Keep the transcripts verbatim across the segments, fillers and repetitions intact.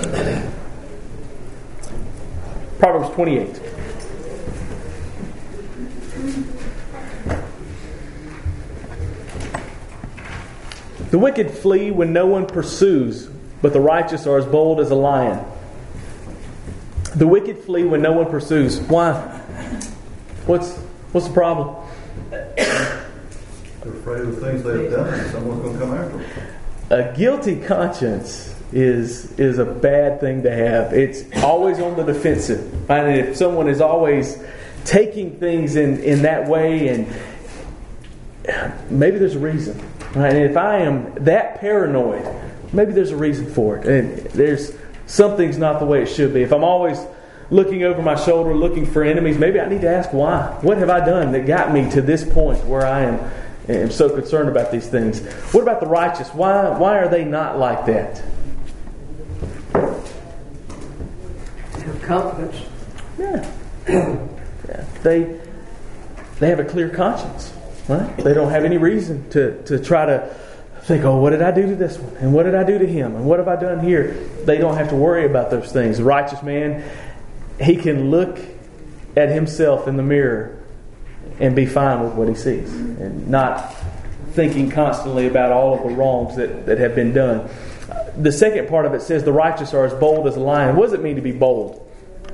Proverbs twenty-eight. The wicked flee when no one pursues, but the righteous are as bold as a lion. The wicked flee when no one pursues. Why? What's what's the problem? They're afraid of the things they've done, and someone's going to come after them. A guilty conscience is is a bad thing to have. It's always on the defensive. And if someone is always taking things in, in that way, and maybe there's a reason. Right? And if I am that paranoid, maybe there's a reason for it. And there's something's not the way it should be. If I'm always looking over my shoulder, looking for enemies, maybe I need to ask why. What have I done that got me to this point where I am, am so concerned about these things? What about the righteous? Why why are they not like that? Have confidence. Yeah. yeah. They they have a clear conscience. Right? They don't have any reason to, to try to think, oh, what did I do to this one? And what did I do to him? And what have I done here? They don't have to worry about those things. The righteous man, he can look at himself in the mirror and be fine with what he sees. And not thinking constantly about all of the wrongs that, that have been done. The second part of it says the righteous are as bold as a lion. What does it mean to be bold?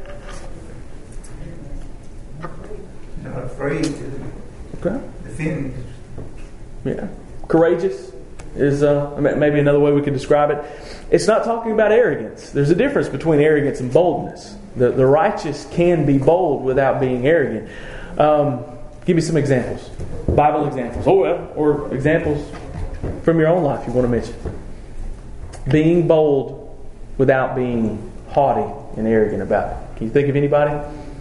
Not afraid to Okay. defend. Yeah. Courageous is uh, maybe another way we could describe it. It's not talking about arrogance. There's a difference between arrogance and boldness. The, the righteous can be bold without being arrogant. Um, give me some examples. Bible examples. Oh, well, or examples from your own life you want to mention. Being bold without being haughty and arrogant about it. Can you think of anybody?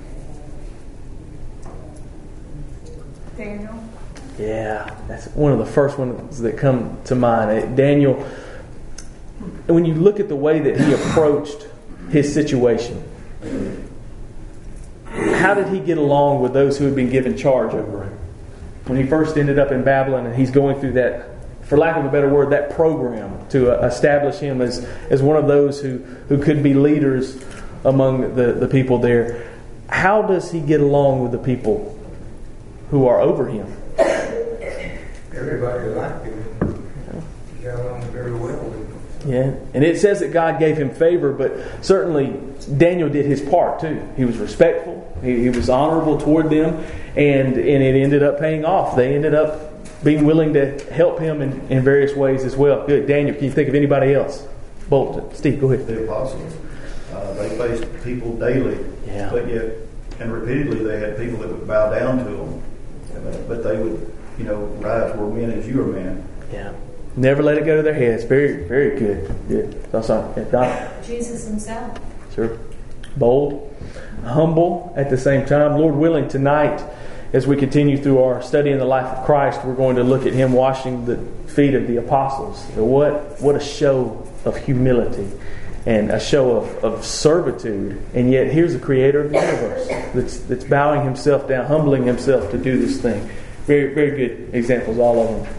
Daniel. Yeah, that's one of the first ones that come to mind. Daniel, when you look at the way that he approached his situation, how did he get along with those who had been given charge over him? When he first ended up in Babylon and he's going through that, for lack of a better word, that program to establish him as, as one of those who, who could be leaders among the, the people there. How does he get along with the people who are over him? Everybody liked him. He got along very well with him. Yeah, and it says that God gave him favor, but certainly Daniel did his part too. He was respectful. He, he was honorable toward them, and, and it ended up paying off. They ended up being willing to help him in, in various ways as well. Good. Daniel, can you think of anybody else? Bolton. Steve, go ahead. The apostles, uh, they faced people daily, Yeah. but yet, and repeatedly, they had people that would bow down to them, but they would, you know, rise were men as you are men. Yeah. Never let it go to their heads. Very, very good. Good. I'm sorry. Yeah, Don. Jesus himself. Sure. Bold, humble at the same time. Lord willing, tonight, as we continue through our study in the life of Christ, we're going to look at him washing the feet of the apostles. What what a show of humility and a show of, of servitude. And yet here's the creator of the universe that's, that's bowing himself down, humbling himself to do this thing. Very, very good examples, all of them.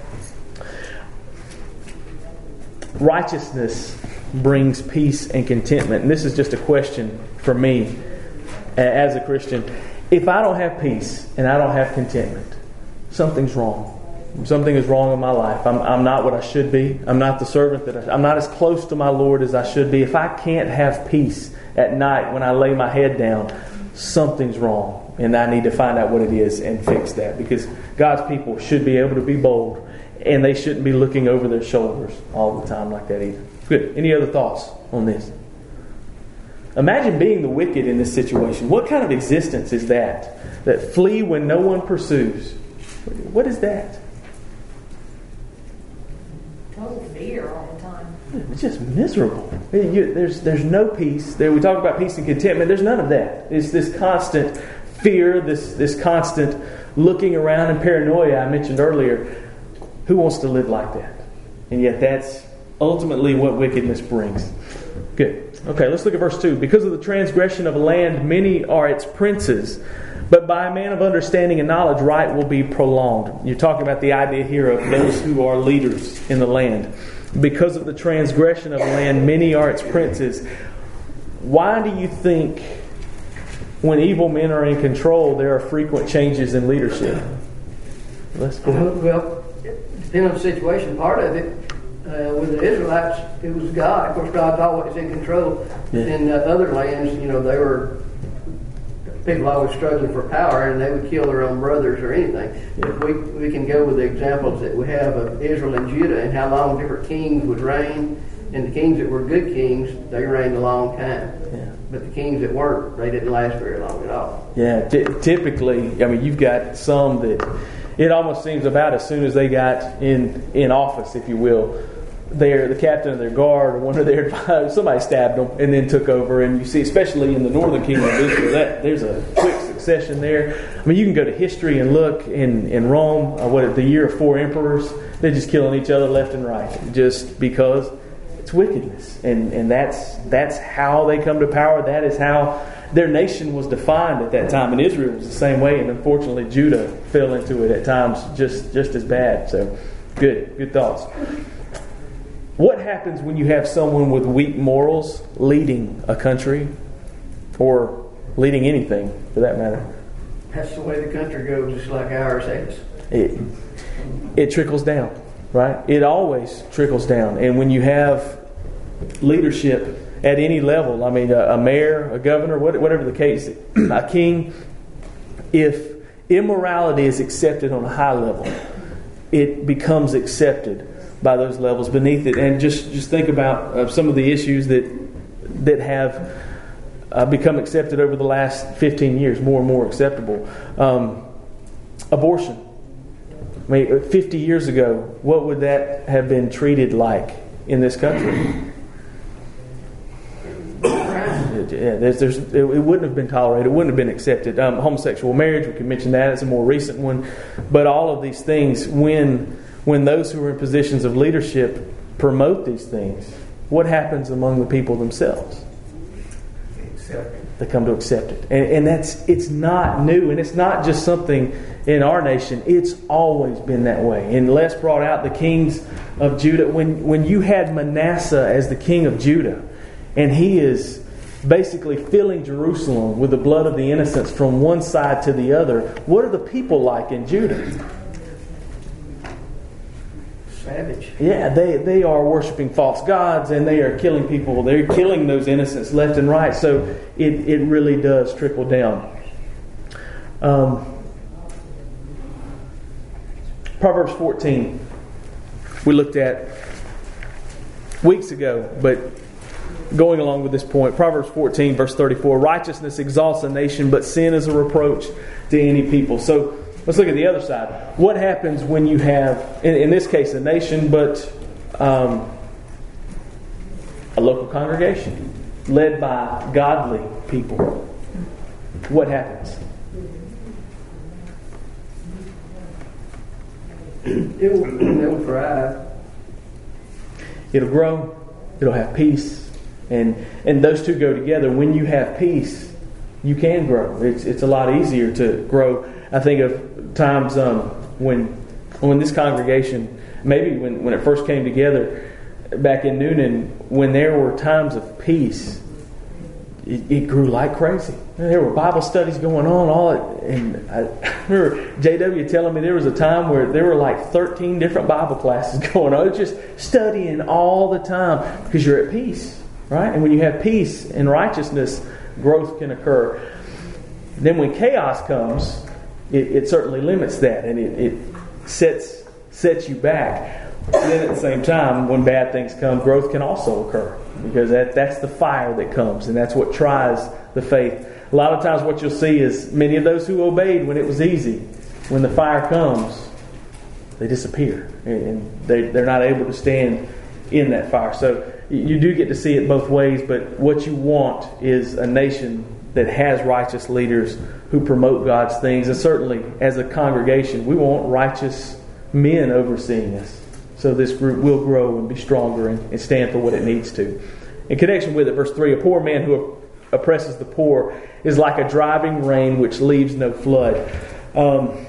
Righteousness brings peace and contentment. And this is just a question for me as a Christian. If I don't have peace and I don't have contentment, something's wrong. Something is wrong in my life. I'm, I'm not what I should be. I'm not the servant that I, I'm not as close to my Lord as I should be. If I can't have peace at night when I lay my head down, something's wrong. And I need to find out what it is and fix that. Because God's people should be able to be bold. And they shouldn't be looking over their shoulders all the time like that either. Good. Any other thoughts on this? Imagine being the wicked in this situation. What kind of existence is that? That flee when no one pursues. What is that? Total fear all the time. It's just miserable. You, there's there's no peace. There, we talk about peace and contentment. There's none of that. It's this constant fear, this this constant looking around and paranoia I mentioned earlier. Who wants to live like that? And yet that's ultimately what wickedness brings. Good. Okay, let's look at verse two. Because of the transgression of a land, many are its princes. But by a man of understanding and knowledge, right will be prolonged. You're talking about the idea here of those who are leaders in the land. Because of the transgression of a land, many are its princes. why do you think when evil men are in control, there are frequent changes in leadership? Let's go ahead. Well, depending on the situation, part of it, uh, with the Israelites, it was God. Of course, God's always in control. Yeah. In uh, other lands, you know, they were people always struggling for power, and they would kill their own brothers or anything. Yeah. If we we can go with the examples that we have of Israel and Judah and how long different kings would reign, and the kings that were good kings, they reigned a long time. Yeah. But the kings that weren't, they didn't last very long at all. Yeah, t- typically, I mean, you've got some that it almost seems about as soon as they got in, in office, if you will, they're the captain of their guard or one of their advisors, somebody stabbed them and then took over. And you see, especially in the northern kingdom of Israel, that there's a quick succession there. I mean, you can go to history and look in, in Rome, uh, what the year of four emperors, they're just killing each other left and right just because it's wickedness. And and that's that's how they come to power. That is how their nation was defined at that time. And Israel was the same way. And unfortunately, Judah fell into it at times just, just as bad. So, good, good thoughts. What happens when you have someone with weak morals leading a country or leading anything for that matter? That's the way the country goes, just like ours is. It, it trickles down, right? It always trickles down. And when you have leadership at any level, I mean, a, a mayor, a governor, whatever the case, a king, if immorality is accepted on a high level, it becomes accepted by those levels beneath it. And just, just think about uh, some of the issues that that have uh, become accepted over the last fifteen years, more and more acceptable. Um, abortion. I mean, fifty years ago, what would that have been treated like in this country? Yeah, there's, there's, it wouldn't have been tolerated. It wouldn't have been accepted. Um, homosexual marriage, we can mention that. It's a more recent one. But all of these things, when when those who are in positions of leadership promote these things, what happens among the people themselves? They come to accept it. And, and that's it's not new. And it's not just something in our nation. It's always been that way. And Les brought out the kings of Judah. When, when you had Manasseh as the king of Judah, and he is basically filling Jerusalem with the blood of the innocents from one side to the other, what are the people like in Judah? Savage. Yeah, they, they are worshiping false gods, and they are killing people. They're killing those innocents left and right. So it, it really does trickle down. Um, Proverbs fourteen we looked at weeks ago, but going along with this point, Proverbs fourteen verse thirty-four, righteousness exalts a nation, but sin is a reproach to any people. So let's look at the other side. What happens when you have, in, in this case, a nation, but um, a local congregation led by godly people? What happens? It will, it will thrive. It'll grow. It'll have peace. And and those two go together. When you have peace, you can grow. It's it's a lot easier to grow. I think of times um, when when this congregation, maybe when, when it first came together back in Noonan, when there were times of peace, it, it grew like crazy. There were Bible studies going on, all it, and I remember J W telling me there was a time where there were like thirteen different Bible classes going on. It's just studying all the time because you're at peace. Right? And when you have peace and righteousness, growth can occur. Then when chaos comes, it, it certainly limits that, and it, it sets sets you back. Then at the same time, when bad things come, growth can also occur, because that, that's the fire that comes, and that's what tries the faith. A lot of times what you'll see is many of those who obeyed when it was easy, when the fire comes, they disappear, and they, they're not able to stand in that fire. So you do get to see it both ways, but what you want is a nation that has righteous leaders who promote God's things. And certainly as a congregation, we want righteous men overseeing us, so this group will grow and be stronger and, and stand for what it needs to. In connection with it, verse three, a poor man who oppresses the poor is like a driving rain which leaves no flood. Um,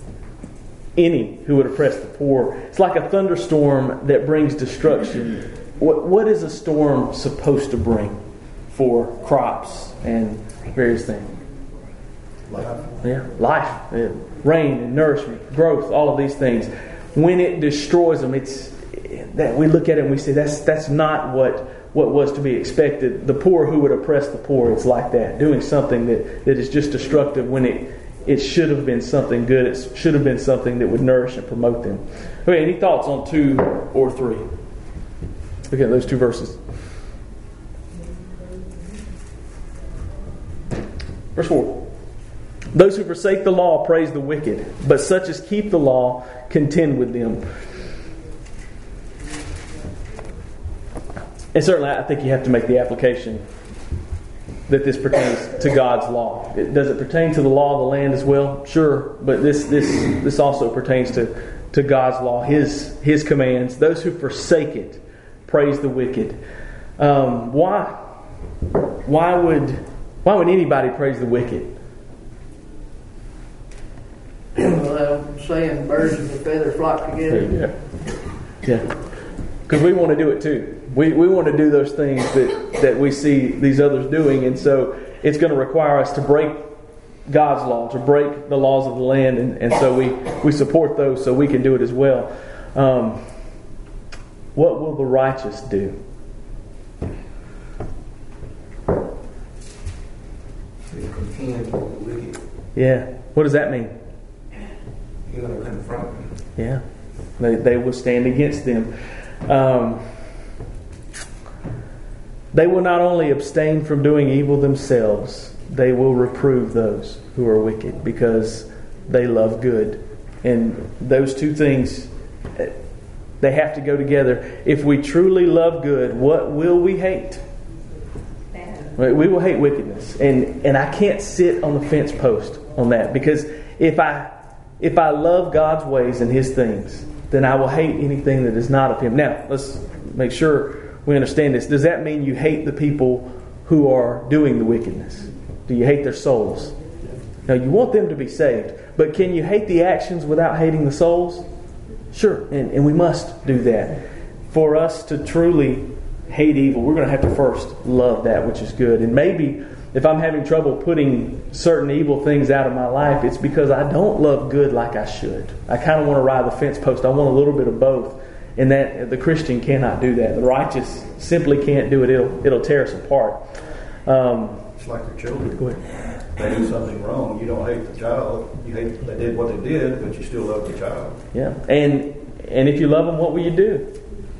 Any who would oppress the poor, it's like a thunderstorm that brings destruction what what is a storm supposed to bring for crops and various things? Life. Yeah, life, yeah. Rain and nourishment, growth, all of these things. When it destroys them, it's that we look at it and we say that's that's not what what was to be expected. The poor who would oppress the poor, it's like that, doing something that, that is just destructive when it it should have been something good. It should have been something that would nourish and promote them. Okay, any thoughts on two or three? Look at those two verses. Verse four. Those who forsake the law praise the wicked, but such as keep the law contend with them. And certainly I think you have to make the application that this pertains to God's law. It, does it pertain to the law of the land as well? Sure, but this this this also pertains to, to God's law, His His commands. Those who forsake it praise the wicked. Um, why? Why would why would anybody praise the wicked? Well, saying birds of a feather flock together. Yeah, yeah. Because we want to do it too. We we want to do those things that, that we see these others doing, and so it's going to require us to break God's law, to break the laws of the land, and, and so we, we support those so we can do it as well. Um, what will the righteous do? They contend with the wicked. Yeah. What does that mean? You're going to confront them. Yeah. They, they will stand against them. Um, they will not only abstain from doing evil themselves, they will reprove those who are wicked because they love good. And those two things, they have to go together. If we truly love good, what will we hate? Bad. We will hate wickedness. And and I can't sit on the fence post on that, because if I if I love God's ways and His things, then I will hate anything that is not of Him. Now, let's make sure we understand this. Does that mean you hate the people who are doing the wickedness? Do you hate their souls? Now, you want them to be saved, but can you hate the actions without hating the souls? Sure, and, and we must do that. For us to truly hate evil, we're going to have to first love that which is good. And maybe if I'm having trouble putting certain evil things out of my life, it's because I don't love good like I should. I kind of want to ride the fence post. I want a little bit of both. And that the Christian cannot do that. The righteous simply can't do it. It'll, it'll tear us apart. Um, It's like your children. go ahead. They do something wrong. You don't hate the child. You hate they did what they did, but you still love the child. Yeah. And and if you love them, what will you do?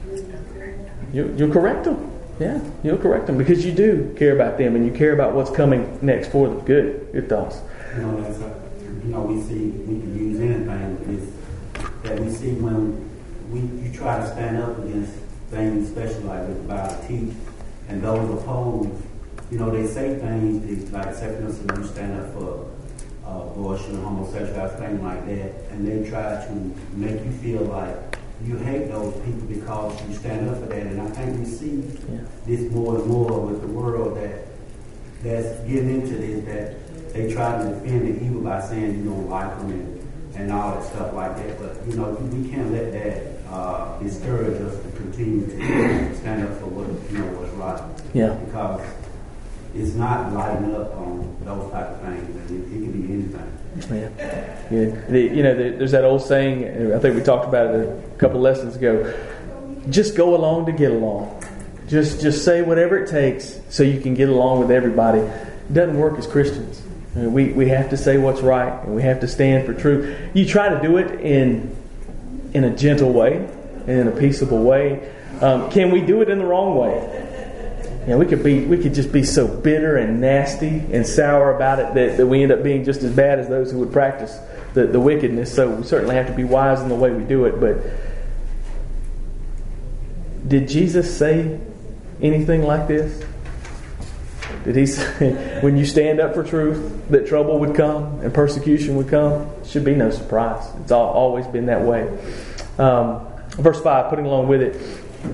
You, you'll correct them. Yeah, you'll correct them because you do care about them and you care about what's coming next for them. Good. Good thoughts. You know, that's a, you know, we see, we can use anything, is that we see when we you try to stand up against things, especially like with by teeth, and those opposed, you know, they say things like, say for instance, you stand up for uh, abortion, homosexuality, things like that, and they try to make you feel like you hate those people because you stand up for that. And I think we see Yeah. this more and more with the world that that's getting into this, that they try to defend the evil by saying you don't like them and, and all that stuff like that. But, you know, we can't let that uh, discourage us to continue to stand up for what, you know, what's right. Yeah. Because it's not lighting up on those type of things. And it, it can be anything. Yeah, good. The, you know, the, there's that old saying, I think we talked about it a couple lessons ago, just go along to get along. Just just say whatever it takes so you can get along with everybody. It doesn't work as Christians. I mean, we, we have to say what's right, and we have to stand for truth. You try to do it in in a gentle way, and in a peaceable way. Um, can we do it in the wrong way? Yeah, we could be we could just be so bitter and nasty and sour about it that, that we end up being just as bad as those who would practice the, the wickedness. So we certainly have to be wise in the way we do it. But did Jesus say anything like this? Did he say, when you stand up for truth, that trouble would come and persecution would come? It should be no surprise. It's all, always been that way. Um, verse five, putting along with it.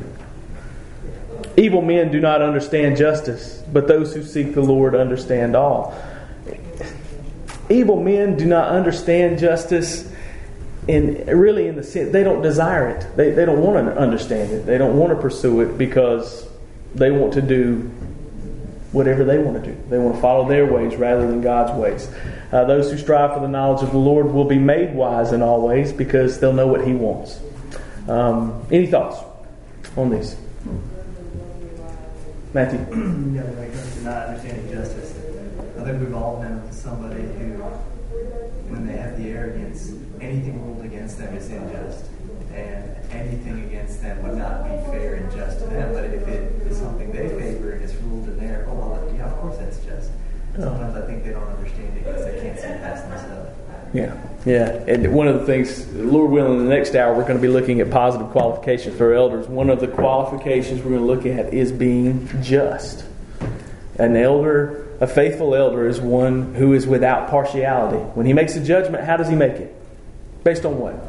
Evil men do not understand justice, but those who seek the Lord understand all. Evil men do not understand justice. and really in the sense, they don't desire it. They, they don't want to understand it. They don't want to pursue it because they want to do whatever they want to do. They want to follow their ways rather than God's ways. Uh, those who strive for the knowledge of the Lord will be made wise in all ways because they'll know what He wants. Um, any thoughts on these? Matthew? Yeah, when it comes to not understanding justice, I think we've all known somebody who, when they have the arrogance, anything ruled against them is unjust. And anything against them would not be fair and just to them. But if it is something they favor and it's ruled in there, oh, well, yeah, of course that's just. Sometimes I think they don't understand it because they can't see past themselves. Yeah, yeah. And one of the things, Lord willing, in the next hour, we're going to be looking at positive qualifications for elders. One of the qualifications we're going to look at is being just. An elder, a faithful elder, is one who is without partiality. When he makes a judgment, how does he make it? Based on what?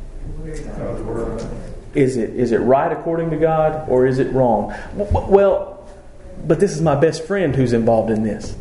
Is it is it right according to God, or is it wrong? Well, but this is my best friend who's involved in this.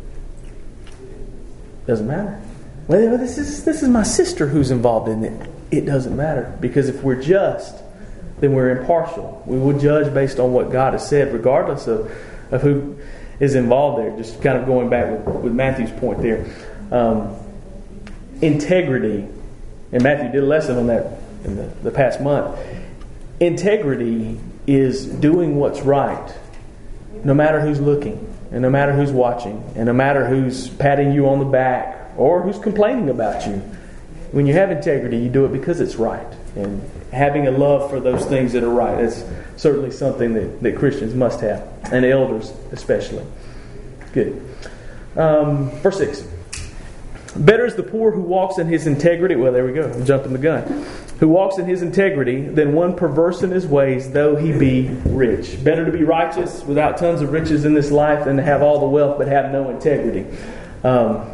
Doesn't matter. Well, this is this is my sister who's involved in it. It doesn't matter, because if we're just, then we're impartial. We will judge based on what God has said, regardless of, of who is involved there. Just kind of going back with, with Matthew's point there. Um, integrity, and Matthew did a lesson on that in the, the past month. Integrity is doing what's right, no matter who's looking, and no matter who's watching, and no matter who's patting you on the back, or who's complaining about you. When you have integrity, you do it because it's right. And having a love for those things that are right is certainly something that, that Christians must have, and elders especially. Good. Um, verse six. Better is the poor who walks in his integrity. Well, there we go. I'm jumping the gun. Who walks in his integrity than one perverse in his ways, though he be rich. Better to be righteous without tons of riches in this life than to have all the wealth but have no integrity. Um,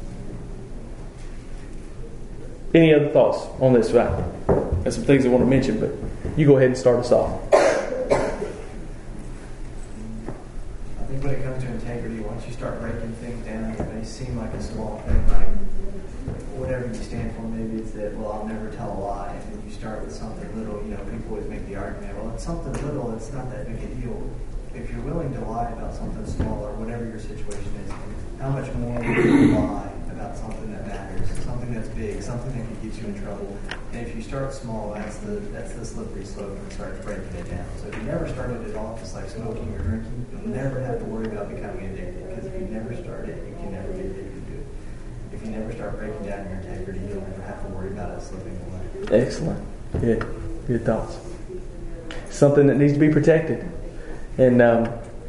any other thoughts on this? There's some things I want to mention, but you go ahead and start us off. I think when it comes to integrity, once you start breaking things down, it may seem like a small thing, like whatever you stand for. Maybe it's that, well, I'll never tell a lie. And then you start with something little. You know, people always make the argument, well, it's something little, it's not that big a deal. If you're willing to lie about something small or whatever your situation is, how much more will you lie about something that matters, something that's big, something that could get you in trouble? And if you start small, that's the that's the slippery slope and start breaking it down. So if you never started it off just like smoking or drinking, you'll never have to worry about becoming addicted, because if you never start it, you can never get addicted to it. If you never start breaking down your integrity, you'll never have to worry about it slipping away. Excellent. Good. Good thoughts. Something that needs to be protected. And, um,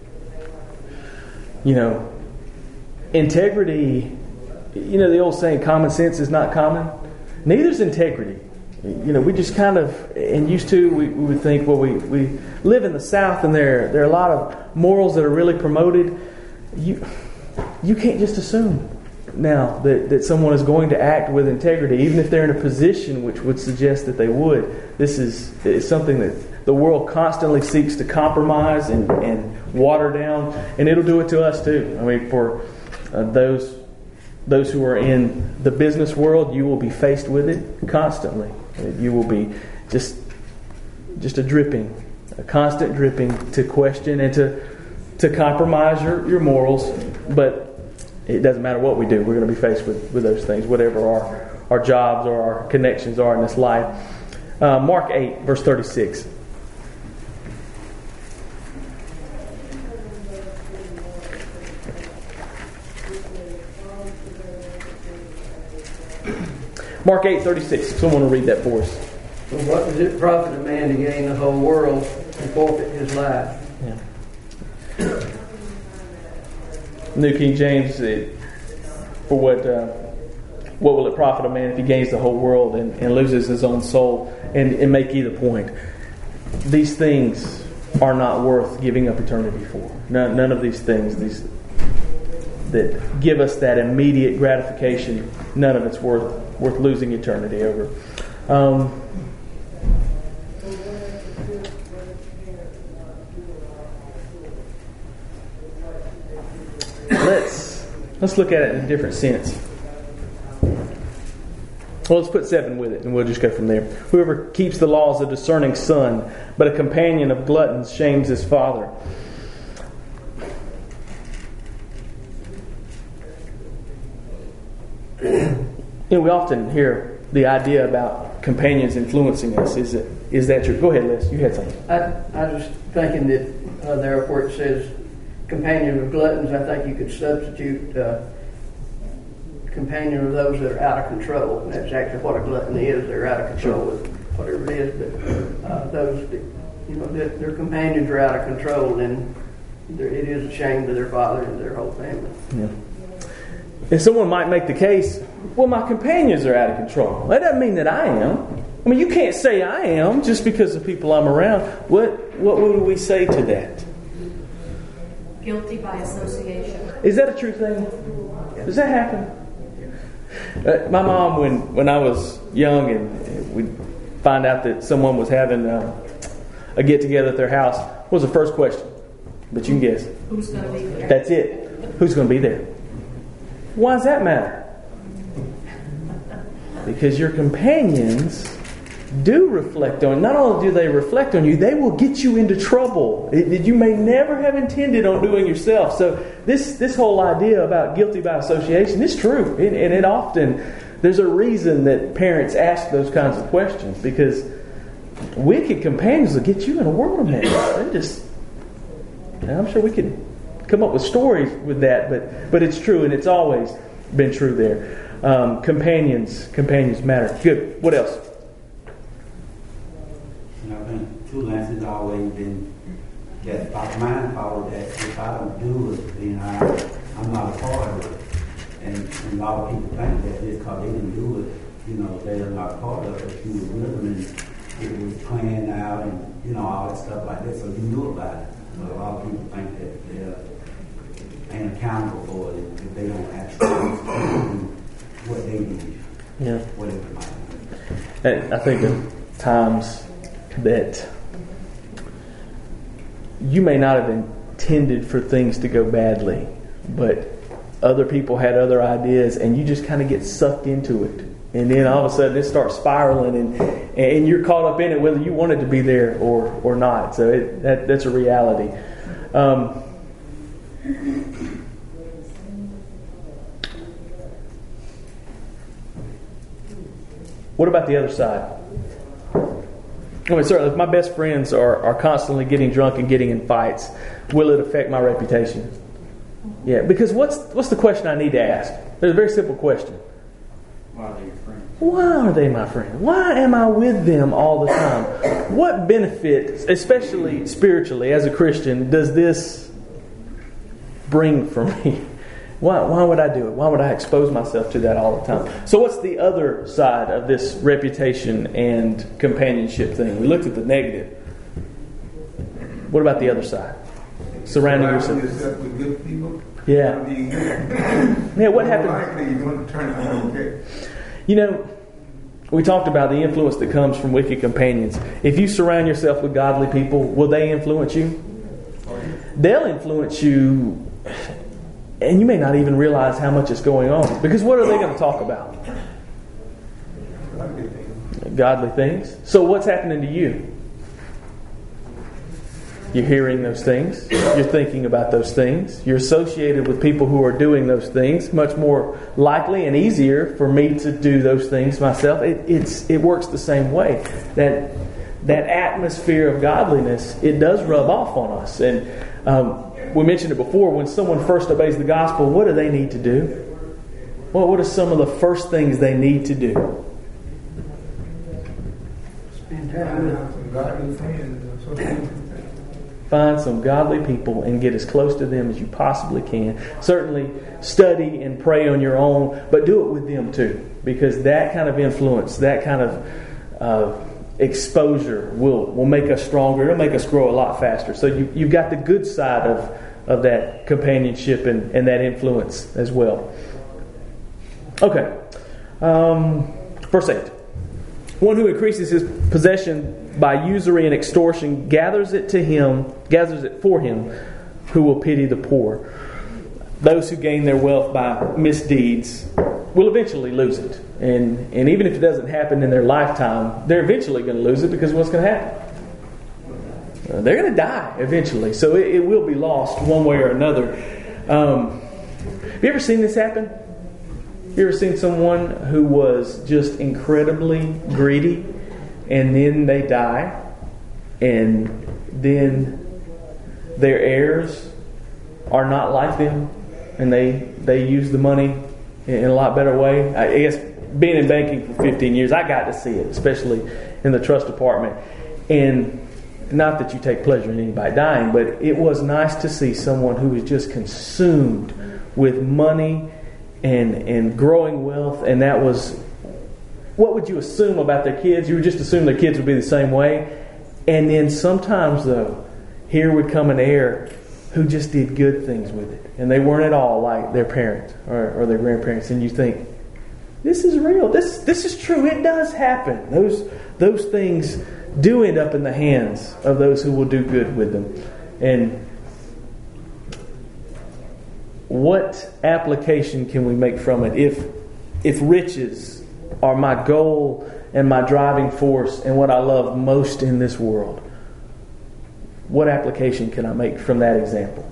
you know, integrity, you know, the old saying, common sense is not common. Neither is integrity. You know, we just kind of, and used to, we, we would think, well, we, we live in the South, and there, there are a lot of morals that are really promoted. You, you can't just assume now that, that someone is going to act with integrity, even if they're in a position which would suggest that they would. This is, is something that the world constantly seeks to compromise and, and water down, and it'll do it to us too. I mean, for uh, those those who are in the business world, you will be faced with it constantly. You will be just just a dripping, a constant dripping to question and to to compromise your, your morals. But it doesn't matter what we do, we're going to be faced with, with those things, whatever our, our jobs or our connections are in this life. Uh, Mark eight, verse thirty-six. Mark eight thirty-six. Someone will read that for us. So what does it profit a man to gain the whole world and forfeit his life? Yeah. New King James, it, for what uh, what will it profit a man if he gains the whole world and, and loses his own soul? And, and make either point. These things are not worth giving up eternity for. None, none of these things, these that give us that immediate gratification, none of it's worth worth losing eternity over. Um, let's let's look at it in a different sense. Well, let's put seven with it, and we'll just go from there. Whoever keeps the law is a discerning son, but a companion of gluttons shames his father. You know, we often hear the idea about companions influencing us. Is it? Is that true? Go ahead, Les. You had something. I, I was thinking that uh, there where it says companion of gluttons, I think you could substitute uh, companion of those that are out of control. And that's actually what a glutton is. They're out of control with whatever it is. But uh, those that, you know, that their companions are out of control, then it is a shame to their father and their whole family. Yeah. And someone might make the case, well, my companions are out of control. That doesn't mean that I am. I mean, you can't say I am just because of people I'm around. What what would we say to that? Guilty by association. Is that a true thing? Does that happen? Uh, my mom, when, when I was young and we'd find out that someone was having uh, a get-together at their house, what was the first question? But you can guess. Who's going to be there? That's it. Who's going to be there? Why does that matter? Because your companions do reflect on you. Not only do they reflect on you, they will get you into trouble that you may never have intended on doing yourself. So this this whole idea about guilty by association is true. And, and it often, there's a reason that parents ask those kinds of questions, because wicked companions will get you in a world of mess. They just, and I'm sure we could come up with stories with that, but but it's true, and it's always been true there. Um, companions, companions matter. Good. What else? You know, I think two lenses always been that my mind thought that if I don't do it, then I, I'm not a part of it. And, and a lot of people think that just because they didn't do it, you know, they're not a part of it. You were with them and it was planned out and, you know, all that stuff like that, so you knew about it. But a lot of people think that they're ain't accountable for it if they don't actually do what they need. Yeah. Whatever it might be. And I think of times that you may not have intended for things to go badly, but other people had other ideas and you just kind of get sucked into it. And then all of a sudden it starts spiraling and and you're caught up in it whether you wanted to be there or, or not. So it, that that's a reality. Um, what about the other side? I mean, certainly, if my best friends are, are constantly getting drunk and getting in fights, will it affect my reputation? Yeah, because what's what's the question I need to ask? There's a very simple question. Why are they your friends? Why are they my friend? Why am I with them all the time? What benefit, especially spiritually as a Christian, does this bring for me? Why, why would I do it? Why would I expose myself to that all the time? So what's the other side of this reputation and companionship thing? We looked at the negative. What about the other side? Surrounding yourself. yourself with good people. Yeah. Yeah, what happened? Likely you're going to turn out okay. You know, we talked about the influence that comes from wicked companions. If you surround yourself with godly people, will they influence you? They'll influence you, and you may not even realize how much is going on. Because what are they going to talk about? Godly things. So what's happening to you? You're hearing those things. You're thinking about those things. You're associated with people who are doing those things. Much more likely and easier for me to do those things myself. It, it's it works the same way. That that atmosphere of godliness, it does rub off on us. And um, we mentioned it before. When someone first obeys the gospel, what do they need to do? Well, what are some of the first things they need to do? Spend time with Some godly friends or something. Find some godly people and get as close to them as you possibly can. Certainly study and pray on your own, but do it with them too. Because that kind of influence, that kind of uh, exposure will, will make us stronger. It'll make us grow a lot faster. So you, you've got the good side of, of that companionship and, and that influence as well. Okay. Um, verse eight. One who increases his possession by usury and extortion gathers it to him, gathers it for him who will pity the poor. those who gain their wealth by misdeeds will eventually lose it. And and even if it doesn't happen in their lifetime, they're eventually going to lose it, because what's going to happen? Uh, they're going to die eventually. So it, it will be lost one way or another. Um, have you ever seen this happen? You ever seen someone who was just incredibly greedy, and then they die, and then their heirs are not like them, and they they use the money in a lot better way? I guess being in banking for fifteen years, I got to see it, especially in the trust department. And not that you take pleasure in anybody dying, but it was nice to see someone who was just consumed with money and and growing wealth. And that was, what would you assume about their kids? You would just assume their kids would be the same way. And then sometimes, though, here would come an heir who just did good things with it. And they weren't at all like their parents or, or their grandparents. And you think, this is real. This this is true. It does happen. Those those things do end up in the hands of those who will do good with them. And what application can we make from it? If if riches are my goal and my driving force and what I love most in this world, what application can I make from that example?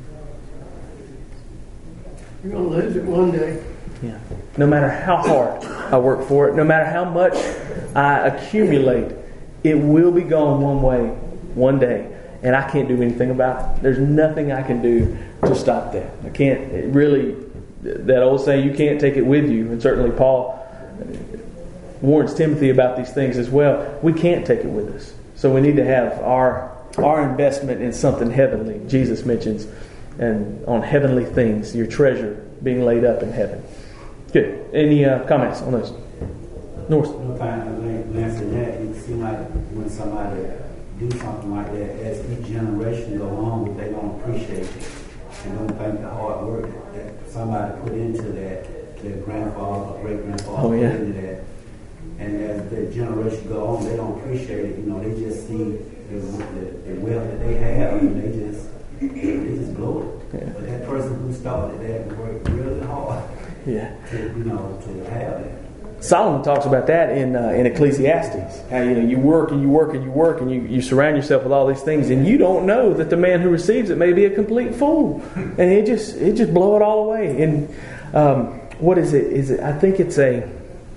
You're going to lose it one day. Yeah. No matter how hard I work for it, no matter how much I accumulate, it will be gone one way, one day, and I can't do anything about it. There's nothing I can do to stop that. I can't. It really, that old saying, you can't take it with you, and certainly Paul warns Timothy about these things as well. We can't take it with us, so we need to have our our investment in something heavenly. Jesus mentions, and on heavenly things, your treasure being laid up in heaven. Good. Any uh, comments on those? North. No time Lance in that, it seems like when somebody do something like that, as each generation go on, they don't appreciate it and don't thank the hard work that somebody put into that, their grandfather or great grandfather oh, yeah. put into that. And as the generation go on, they don't appreciate it. You know, they just see the, the, the wealth that they have, and they just they just blow it. Yeah. But that person who started that worked really hard. Yeah. To, you know, to have it. Solomon talks about that in uh, in Ecclesiastes. How, you know, you work and you work and you work and you, you surround yourself with all these things, and you don't know that the man who receives it may be a complete fool, and it just it just blow it all away. And um, what is it? Is it? I think it's a.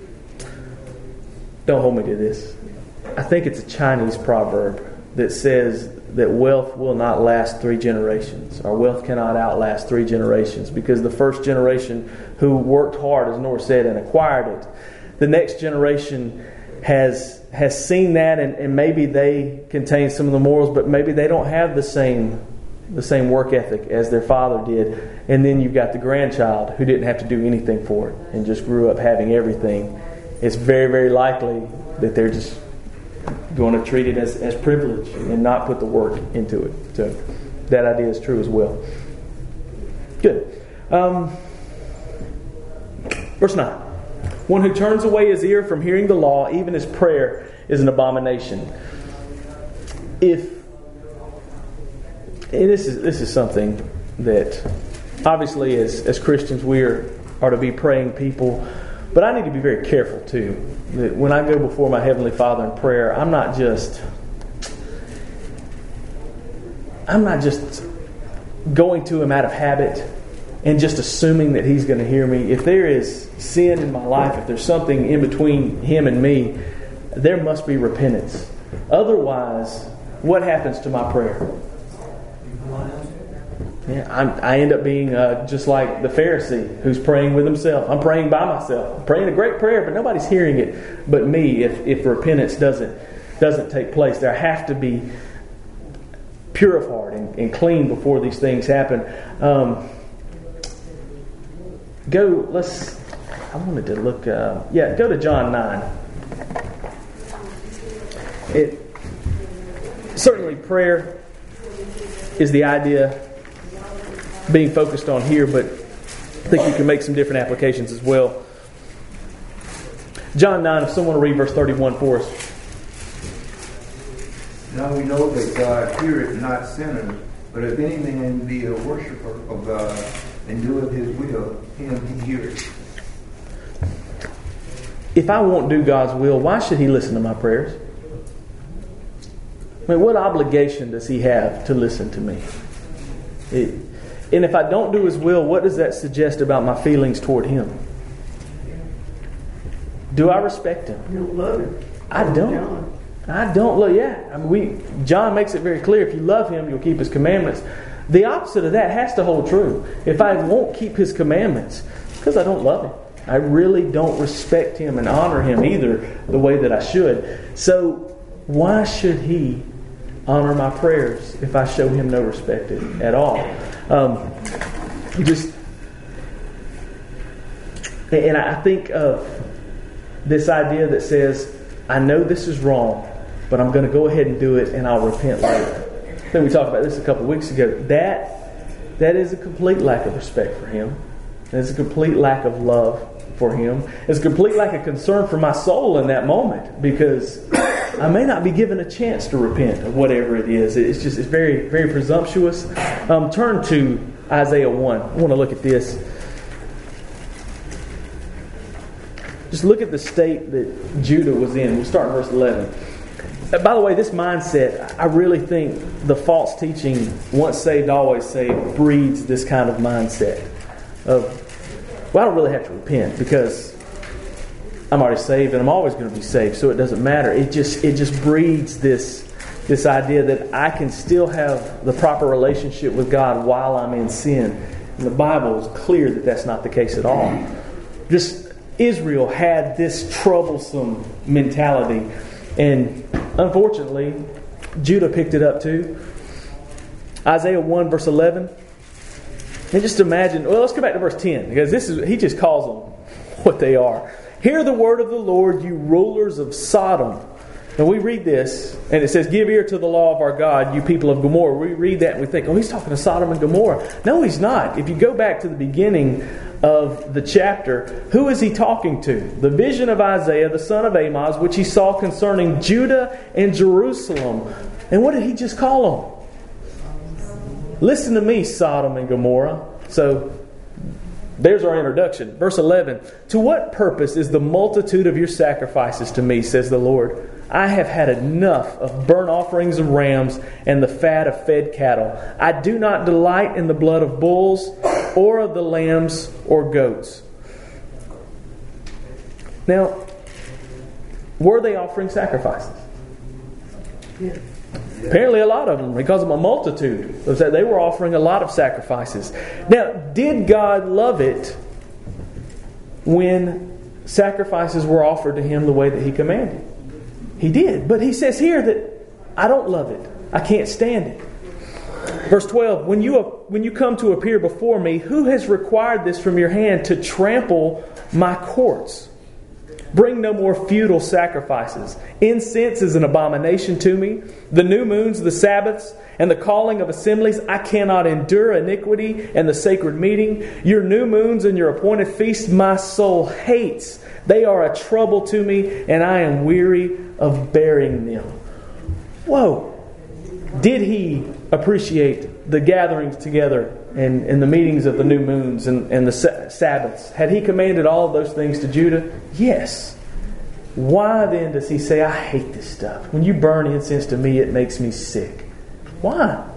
Don't hold me to this. I think it's a Chinese proverb that says that wealth will not last three generations. Our wealth cannot outlast three generations, because the first generation who worked hard, as Nor said, and acquired it, the next generation has has seen that, and, and maybe they contain some of the morals, but maybe they don't have the same the same work ethic as their father did. And then you've got the grandchild who didn't have to do anything for it and just grew up having everything. It's very, very likely that they're just going to treat it as, as privilege and not put the work into it. So that idea is true as well. Good. Um, verse nine. One who turns away his ear from hearing the law, even his prayer, is an abomination. If and this is this is something that obviously as, as Christians we are, are to be praying people, but I need to be very careful too. That when I go before my Heavenly Father in prayer, I'm not just I'm not just going to Him out of habit and just assuming that He's going to hear me. If there is sin in my life, if there's something in between Him and me, there must be repentance. Otherwise, what happens to my prayer? Yeah, I'm, I end up being uh, just like the Pharisee who's praying with himself. I'm praying by myself. I'm praying a great prayer, but nobody's hearing it but me. If if repentance doesn't doesn't take place, there have to be pure of heart and, and clean before these things happen. Um, go. Let's. I wanted to look. Uh, yeah, go to John nine. It certainly prayer is the idea being focused on here, but I think you can make some different applications as well. John nine, if someone will read verse thirty-one for us. Now we know that God heareth not sinners, But if any man be a worshiper of God and doeth his will, him he heareth. If I won't do God's will, why should He listen to my prayers? I mean, what obligation does He have to listen to me? It, and if I don't do His will, what does that suggest about my feelings toward Him? Do I respect Him? You don't love Him. I don't. John. I don't love. Yeah, I mean, we. John makes it very clear: if you love Him, you'll keep His commandments. The opposite of that has to hold true. If I won't keep His commandments, it's because I don't love Him. I really don't respect Him and honor Him either the way that I should. So why should He honor my prayers if I show Him no respect at all? Um, just, and I think of this idea that says, I know this is wrong, but I'm going to go ahead and do it, and I'll repent later. I think we talked about this a couple of weeks ago. That that is a complete lack of respect for Him. It's a complete lack of love for Him. It's a complete lack of concern for my soul in that moment, because I may not be given a chance to repent of whatever it is. It's just it's very, very presumptuous. Um, turn to Isaiah one. I want to look at this. Just look at the state that Judah was in. We'll start in verse eleven. By the way, this mindset, I really think the false teaching, once saved, always saved, breeds this kind of mindset of, well, I don't really have to repent because I'm already saved and I'm always going to be saved, so it doesn't matter. It just it just breeds this this idea that I can still have the proper relationship with God while I'm in sin. And the Bible is clear that that's not the case at all. Just Israel had this troublesome mentality, and unfortunately, Judah picked it up too. Isaiah one verse eleven. And just imagine, well, let's go back to verse ten, because this is he just calls them what they are. Hear the word of the Lord, you rulers of Sodom. And we read this, and it says, give ear to the law of our God, you people of Gomorrah. We read that and we think, oh, he's talking to Sodom and Gomorrah. No, he's not. If you go back to the beginning of the chapter, who is he talking to? The vision of Isaiah, the son of Amoz, which he saw concerning Judah and Jerusalem. And what did he just call them? Listen to me, Sodom and Gomorrah. So, there's our introduction. Verse eleven. To what purpose is the multitude of your sacrifices to me, says the Lord? I have had enough of burnt offerings of rams and the fat of fed cattle. I do not delight in the blood of bulls or of the lambs or goats. Now, were they offering sacrifices? Yeah. Apparently a lot of them, because of a multitude. They were offering a lot of sacrifices. Now, did God love it when sacrifices were offered to Him the way that He commanded? He did. But He says here that I don't love it. I can't stand it. Verse twelve, when you, when you come to appear before me, who has required this from your hand to trample my courts? Bring no more futile sacrifices. Incense is an abomination to me. The new moons, the Sabbaths, and the calling of assemblies, I cannot endure iniquity and the sacred meeting. Your new moons and your appointed feasts, my soul hates. They are a trouble to me, and I am weary of bearing them. Whoa! Did he appreciate the gatherings together and, and the meetings of the new moons and, and the Sabbaths? Had he commanded all of those things to Judah? Yes. Why then does he say, I hate this stuff? When you burn incense to me, it makes me sick. Why?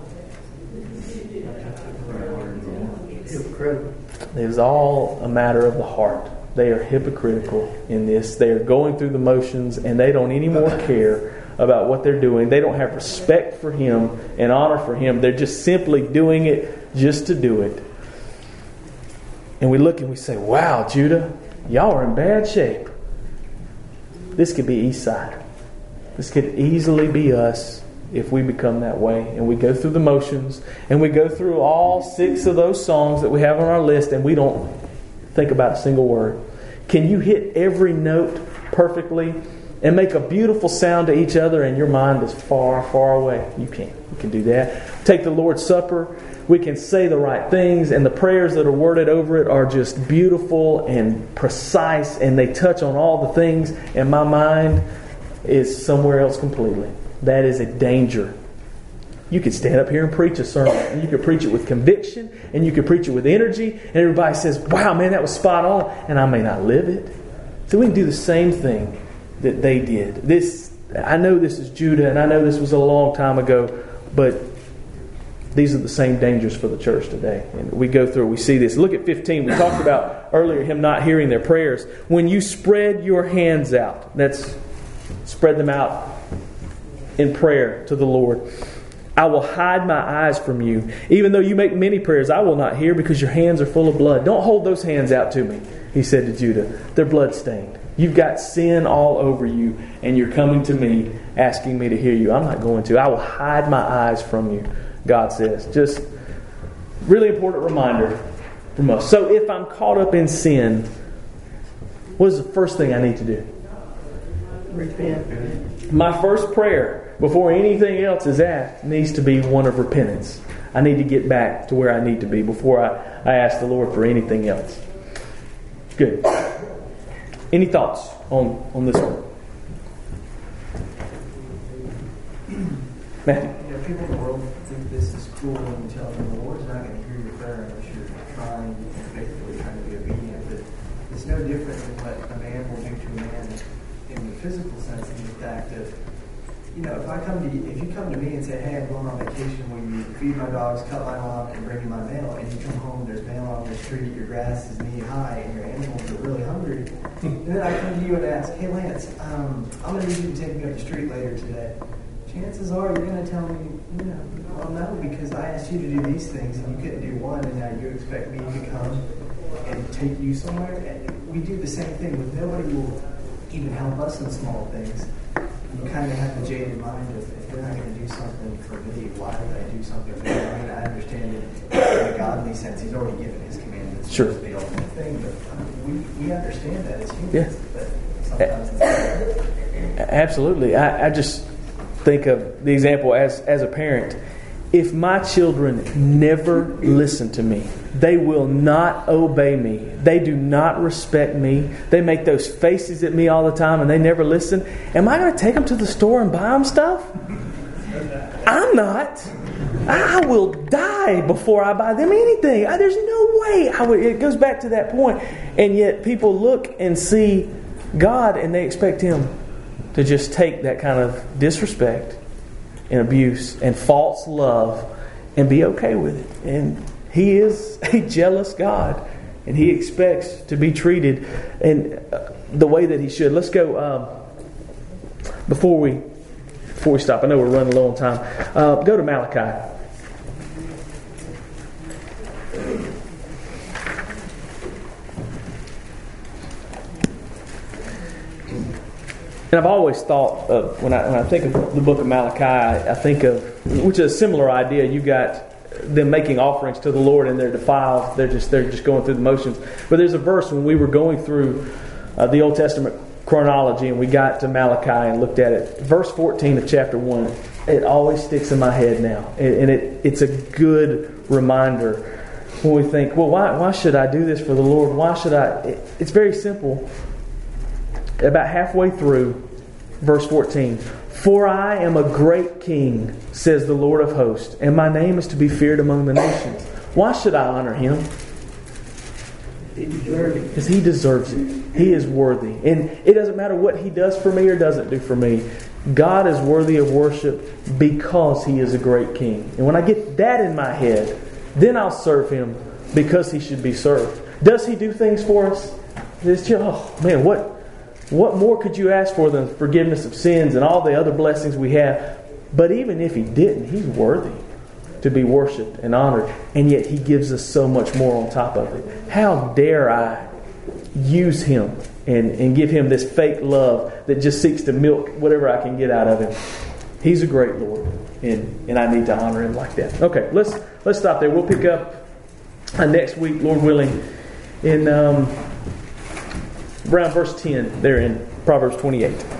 It is all a matter of the heart. They are hypocritical in this. They are going through the motions, and they don't anymore care about what they're doing. They don't have respect for Him and honor for Him. They're just simply doing it just to do it. And we look and we say, wow, Judah, y'all are in bad shape. This could be East Side. This could easily be us if we become that way. And we go through the motions, and we go through all six of those songs that we have on our list, and we don't think about a single word. Can you hit every note perfectly and make a beautiful sound to each other, and your mind is far, far away? You can't. You can do that. Take the Lord's Supper. We can say the right things, and the prayers that are worded over it are just beautiful and precise, and they touch on all the things, and my mind is somewhere else completely. That is a danger. You could stand up here and preach a sermon, and you could preach it with conviction, and you could preach it with energy, and everybody says, wow, man, that was spot on, and I may not live it. So we can do the same thing that they did. This, I know this is Judah, and I know this was a long time ago, but these are the same dangers for the church today. And we go through, we see this. Look at fifteen. We talked about earlier him not hearing their prayers. When you spread your hands out, that's spread them out in prayer to the Lord. I will hide my eyes from you. Even though you make many prayers, I will not hear because your hands are full of blood. Don't hold those hands out to me, he said to Judah. They're blood-stained. You've got sin all over you, and you're coming to me asking me to hear you. I'm not going to. I will hide my eyes from you, God says. Just really important reminder from us. So if I'm caught up in sin, what is the first thing I need to do? Repent. My first prayer before anything else is asked needs to be one of repentance. I need to get back to where I need to be before I, I ask the Lord for anything else. Good. Any thoughts on, on this one? Matthew? You know, people in the world think this is cool when you tell them the Lord's not going to hear your prayer unless you're trying and faithfully trying to be obedient. But it's no different than what a man will do to a man in the physical sense, in the fact of, you know, if I come to you, if you come to me and say, hey, I'm going on vacation, will you feed my dogs, cut my lawn, and bring me my mail, and you come home, there's mail on the street, your grass is knee high, and your animals are really hungry, and then I come to you and ask, hey, Lance, um, I'm going to need you to take me up the street later today. Chances are you're going to tell me, you know, well, no, because I asked you to do these things, and you couldn't do one, and now you expect me to come and take you somewhere. And we do the same thing with nobody will even help us in small things. You kind of have the jaded mind of, if they're not going to do something for me, why would I do something for them? I mean, I understand it in a godly sense. He's already given his commandments. Sure. It's the ultimate thing, but um, we, we understand that as humans. Yeah. But sometimes it's not. Absolutely. I, I just think of the example as, as a parent. If my children never listen to me, they will not obey me, they do not respect me, they make those faces at me all the time and they never listen, am I going to take them to the store and buy them stuff? I'm not. I will die before I buy them anything. I, there's no way I would. It goes back to that point. And yet people look and see God and they expect Him to just take that kind of disrespect and abuse and false love and be okay with it. And He is a jealous God, and He expects to be treated in the way that He should. Let's go um, before we before we stop. I know we're running low on time. Uh, go to Malachi. And I've always thought of, when I when I think of the book of Malachi, I, I think of, which is a similar idea. You got them making offerings to the Lord and they're defiled. They're just they're just going through the motions. But there's a verse when we were going through uh, the Old Testament chronology and we got to Malachi and looked at it. Verse fourteen of chapter one. It always sticks in my head now, and it it's a good reminder when we think, well, why why should I do this for the Lord? Why should I? It, it's very simple. About halfway through, verse fourteen. For I am a great king, says the Lord of hosts, and my name is to be feared among the nations. Why should I honor Him? Because He deserves it. He is worthy. And it doesn't matter what He does for me or doesn't do for me. God is worthy of worship because He is a great king. And when I get that in my head, then I'll serve Him because He should be served. Does He do things for us? It's just, oh man, what... What more could you ask for than forgiveness of sins and all the other blessings we have? But even if He didn't, He's worthy to be worshipped and honored. And yet He gives us so much more on top of it. How dare I use Him and, and give Him this fake love that just seeks to milk whatever I can get out of Him? He's a great Lord. And, and I need to honor Him like that. Okay, let's let's stop there. We'll pick up uh, next week, Lord willing, in... Um, around verse ten there in Proverbs twenty-eight.